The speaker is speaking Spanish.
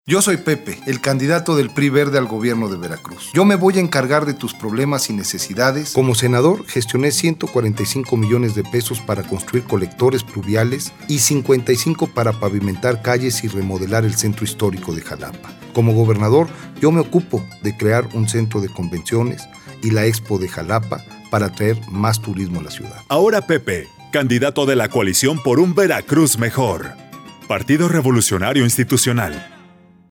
Yo soy Pepe, el candidato del PRI Verde al gobierno de Veracruz. Yo me voy a encargar de tus problemas y necesidades. Como senador, gestioné 145 millones de pesos para construir colectores pluviales y 55 para pavimentar calles y remodelar el centro histórico de Jalapa. Como gobernador, yo me ocupo de crear un centro de convenciones y la Expo de Jalapa para atraer más turismo a la ciudad. Ahora Pepe, candidato de la coalición por un Veracruz mejor. Partido Revolucionario Institucional.